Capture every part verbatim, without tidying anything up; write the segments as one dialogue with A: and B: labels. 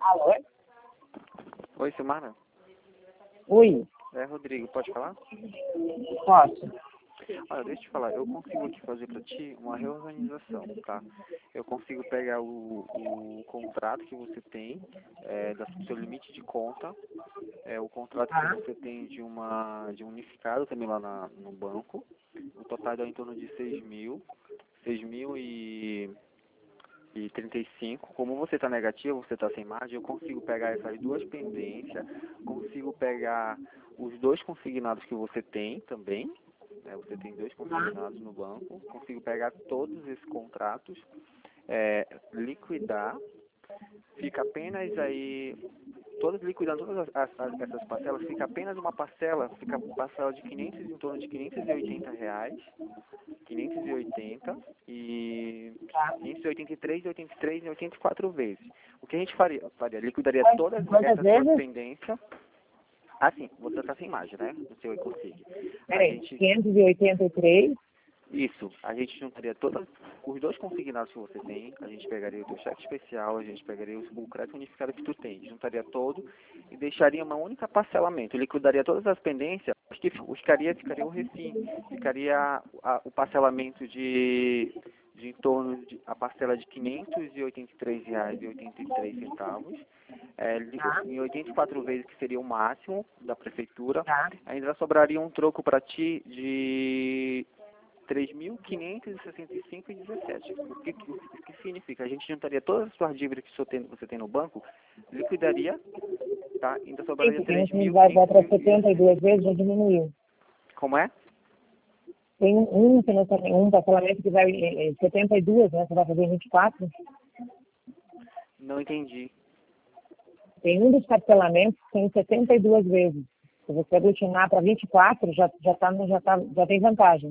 A: Alô?
B: Oi, Silmara?
A: Oi,
B: É, Rodrigo, pode falar?
A: posso?
B: Olha, deixa eu te falar, eu consigo aqui fazer para ti uma reorganização, tá? Eu consigo pegar o, o contrato que você tem, é, da, do seu limite de conta, é, o contrato que
A: Tá,
B: você tem de uma de um unificado também lá na, no banco, o total dá em torno de seis mil, seis mil e e trinta e cinco. Como você está negativo, você está sem margem, eu consigo pegar essas duas pendências, consigo pegar os dois consignados que você tem também, né, você tem dois consignados no banco, consigo pegar todos esses contratos, é, liquidar, fica apenas aí, todas liquidando todas as, as- essas parcelas, fica apenas uma parcela, fica uma parcela de quinhentos, em torno de quinhentos e oitenta reais, quinhentos e oitenta e
A: tá.
B: quinhentos e oitenta e três, oitenta e três e oitenta e quatro vezes. O que a gente faria? faria liquidaria todas
A: Quantas
B: essas suas
A: vezes?
B: pendências. Assim, você está sem imagem, né? No seu e-consig. A
A: Peraí,
B: gente,
A: quinhentos e oitenta e três.
B: isso, a gente juntaria todas, os dois consignados que você tem, a gente pegaria o teu cheque especial, a gente pegaria o, o crédito unificado que tu tem, juntaria todo e deixaria uma única parcelamento, liquidaria todas as pendências, acho que ficaria, ficaria o refim, ficaria a, o parcelamento de, de em torno de, a parcela de quinhentos e oitenta e três reais e oitenta e três centavos, é, li-
A: Tá,
B: em oitenta e quatro vezes, que seria o máximo da prefeitura,
A: tá.
B: ainda sobraria um troco para ti de três mil quinhentos e sessenta e cinco reais e dezessete centavos. O que, o que significa? A gente juntaria todas as suas dívidas que você tem, você tem no banco, liquidaria, tá? Ainda
A: Sim,
B: sobraria
A: porque
B: três
A: a gente
B: mil
A: vai, vai
B: quinhentos
A: para
B: e
A: setenta e
B: sessenta.
A: duas vezes, já diminuiu.
B: Como é?
A: Tem um financiamento, um parcelamento que vai em setenta e duas, né? Você vai fazer em vinte e quatro.
B: Não entendi.
A: Tem um dos parcelamentos que tem setenta e duas vezes. Se você aglutinar para vinte e quatro, já, já, tá, no- já, tá, já tem vantagem.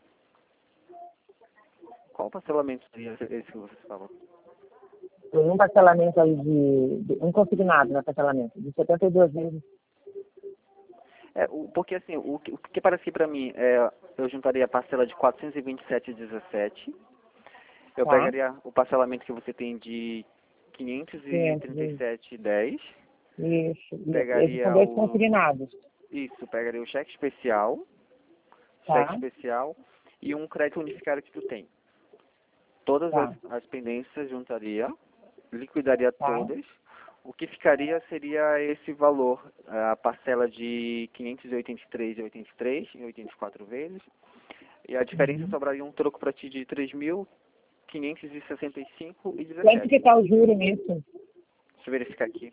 B: Qual parcelamento seria esse que você falou?
A: Tem um parcelamento aí de, de um consignado, né, parcelamento, de setenta e duas vezes.
B: É, o, porque assim, o, que- o que parecia para mim, é, eu juntaria a parcela de quatrocentos e vinte e sete reais e dezessete centavos, eu
A: Tá?
B: pegaria o parcelamento que você tem de quinhentos e
A: quinhentos
B: trinta e
A: vezes.
B: sete reais e dez centavos,
A: Isso. E esses são
B: pegaria
A: dois
B: o,
A: consignados.
B: isso, pegaria o cheque especial, cheque
A: Tá?
B: especial e um crédito unificado que tu tem. Todas as,
A: Tá.
B: as pendências juntaria, liquidaria
A: Tá?
B: todas. O que ficaria seria esse valor, a parcela de quinhentos e oitenta e três reais e oitenta e três centavos em oitenta e quatro vezes. E a diferença
A: Uhum.
B: sobraria um troco para ti de três mil quinhentos e sessenta e cinco reais e
A: Quanto
B: dezessete
A: que
B: centavos.
A: está o juro nisso?
B: Deixa eu verificar aqui.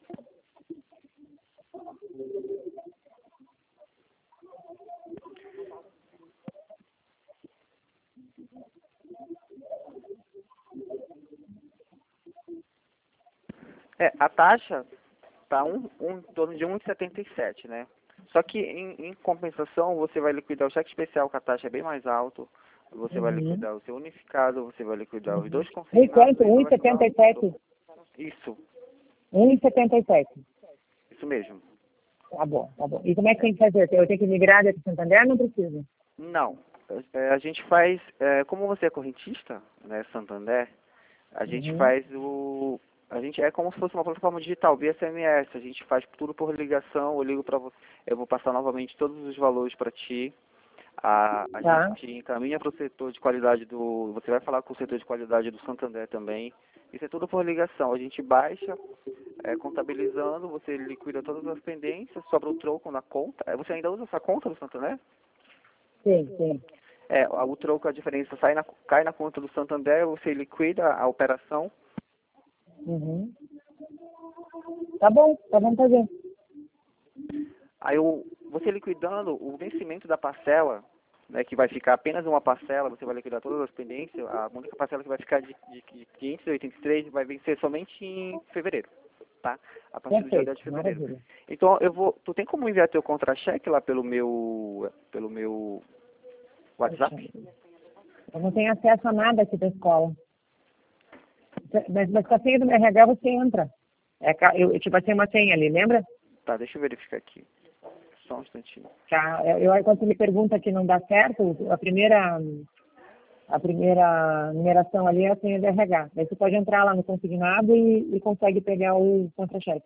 B: É, a taxa está um, um, em torno de um vírgula setenta e sete, né? Só que em, em compensação você vai liquidar o cheque especial, que a taxa é bem mais alta, você vai
A: Uhum.
B: liquidar o seu unificado, você vai liquidar os dois
A: Um
B: consignados
A: quanto?
B: e só vai sobrar
A: um vírgula setenta
B: um
A: e sete.
B: troco. Isso,
A: um vírgula setenta e sete.
B: isso mesmo.
A: Tá bom, tá bom. E como é que tem que fazer? Eu tenho que migrar daqui para Santander? Não precisa.
B: Não, é, a gente faz, é, como você é correntista, né, Santander, a gente
A: Uhum.
B: faz o, a gente é como se fosse uma plataforma digital, via S M S, a gente faz tudo por ligação, eu ligo para você, eu vou passar novamente todos os valores para ti, a, a
A: Tá.
B: gente encaminha para o setor de qualidade do, você vai falar com o setor de qualidade do Santander também, isso é tudo por ligação, a gente baixa, é, contabilizando, você liquida todas as pendências, sobra o troco na conta, É, você ainda usa essa conta do Santander?
A: Sim, sim.
B: É, o troco, a diferença sai na, cai na conta do Santander, você liquida a operação.
A: Uhum. Tá bom, tá bom fazer.
B: Aí o, você liquidando o vencimento da parcela, né, que vai ficar apenas uma parcela, você vai liquidar todas as pendências, a única parcela que vai ficar de, de, de quinhentos e oitenta e três vai vencer somente em fevereiro, tá? A partir do dia dez
A: Perfeito,
B: de fevereiro.
A: maravilha.
B: Então eu vou, tu tem como enviar teu contra-cheque lá pelo meu, pelo meu WhatsApp?
A: Eu não tenho acesso a nada aqui da escola. Mas, mas com a senha do meu R H você entra. É, ca- eu, eu te passei uma senha ali, lembra?
B: Tá, deixa eu verificar aqui. Só um instantinho.
A: Tá, eu, eu, quando você me pergunta que não dá certo, a primeira, a primeira numeração ali é a senha do R H. Daí você pode entrar lá no consignado e, e consegue pegar o contra-cheque.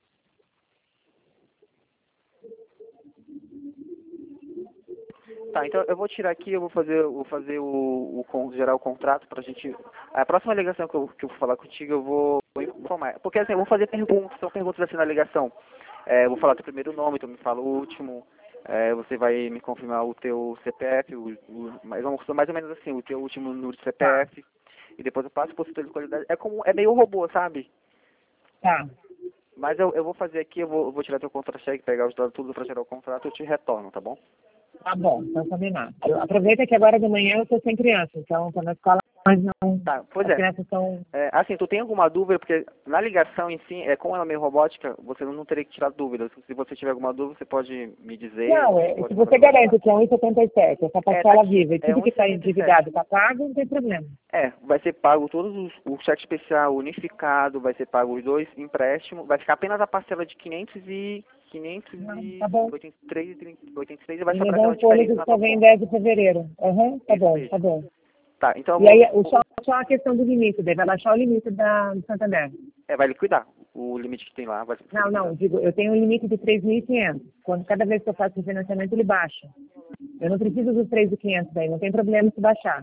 B: Tá, então eu vou tirar aqui, eu vou fazer, vou fazer o, o, o gerar o contrato pra gente. A próxima ligação que eu, que eu vou falar contigo, eu vou, vou informar. Porque assim, eu vou fazer perguntas, são perguntas assim na ligação. É, eu vou falar teu primeiro nome, tu me fala o último, é, você vai me confirmar o teu C P F, o, o, mais, mais ou menos assim, o teu último número de C P F, e depois eu passo por de qualidade. É como, é meio robô, sabe?
A: Tá,
B: Mas eu, eu vou fazer aqui, eu vou, eu vou tirar teu contra-cheque, pegar os dados tudo pra gerar o contrato, eu te retorno, tá bom?
A: tá bom, então combinado. Eu- Aproveita que agora de manhã eu estou sem criança, então estou na escola, mas não,
B: Tá, pois
A: as
B: é.
A: crianças estão...
B: É, assim, tu tem alguma dúvida? Porque na ligação em si, é, como ela é meio robótica, você não teria que tirar dúvidas. Se você tiver alguma dúvida, você pode me dizer.
A: Não,
B: Você
A: é,
B: pode
A: se
B: me
A: você
B: perguntar.
A: garante que é um e setenta e sete, essa
B: É, tá
A: parcela
B: aqui,
A: viva e
B: é
A: tudo que está
B: um e setenta e sete.
A: endividado está pago, não tem problema.
B: É, vai ser pago todos os, o cheque especial unificado, vai ser pago os dois empréstimos, vai ficar apenas a parcela de quinhentos e quinhentos
A: Não,
B: e
A: tá bom.
B: oitenta e três, oitenta e três e vai
A: E me
B: sobrar
A: dá um
B: aquela diferença
A: fôlego
B: na
A: que só
B: tua
A: vem em
B: conta.
A: dez de fevereiro. Aham, tá
B: Isso
A: bom,
B: mesmo.
A: tá bom.
B: Tá, então eu
A: E aí,
B: vou,
A: o- só, só a questão do limite, daí vai baixar o limite da, do Santander.
B: é, vai liquidar o limite que tem lá, vai ser
A: Não,
B: liquidado.
A: não, digo, eu tenho um limite de três mil e quinhentos. Quando cada vez que eu faço o financiamento, ele baixa. Eu não preciso dos três mil e quinhentos daí, não tem problema se baixar.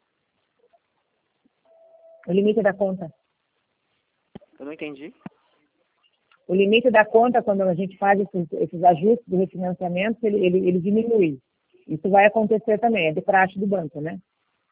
A: O limite da conta.
B: Eu não entendi.
A: O limite da conta, quando a gente faz esses, esses ajustes do refinanciamento, ele, ele, ele diminui. Isso vai acontecer também, é de praxe do banco, né?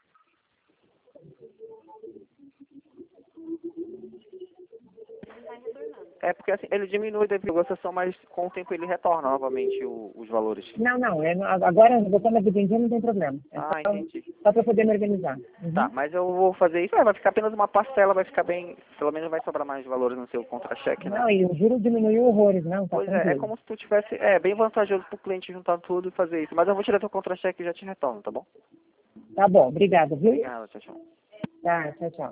B: É porque assim, ele diminui da negociação, mas com o tempo ele retorna novamente o- os valores.
A: Não, não, é, agora, botando a vida em dia, não tem problema. É
B: Ah,
A: só,
B: entendi.
A: só para poder me organizar. Uhum.
B: Tá, mas eu vou fazer isso, é, vai ficar apenas uma parcela, vai ficar bem, pelo menos vai sobrar mais valores no seu contra-cheque, né?
A: Não, e o juro diminuiu horrores, não, tá
B: Pois é, é
A: tranquilo.
B: como se tu tivesse, é bem vantajoso pro cliente juntar tudo e fazer isso. Mas eu vou tirar teu contra-cheque e já te retorno, tá bom?
A: Tá bom, obrigada, viu?
B: Obrigado, tchau, tchau.
A: Tá, tchau, tchau.